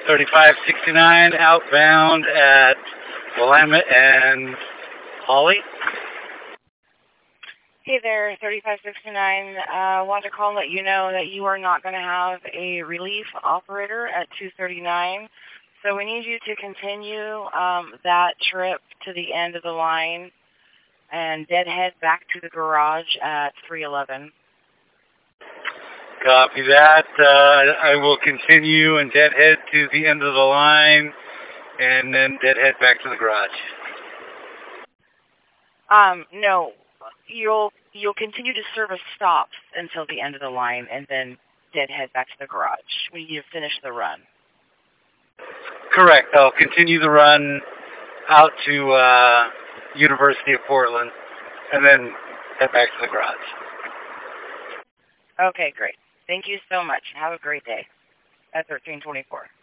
3569 outbound at Willamette and Holly. Hey there, 3569. Want to call and let you know that you are not going to have a relief operator at 239. So we need you to continue that trip to the end of the line and deadhead back to the garage at 311. Copy that. I will continue and deadhead to the end of the line and then deadhead back to the garage. No. You'll continue to service stops until the end of the line and then deadhead back to the garage when you finish the run. Correct. I'll continue the run out to University of Portland and then head back to the garage. Okay, great. Thank you so much. Have a great day. At 1324.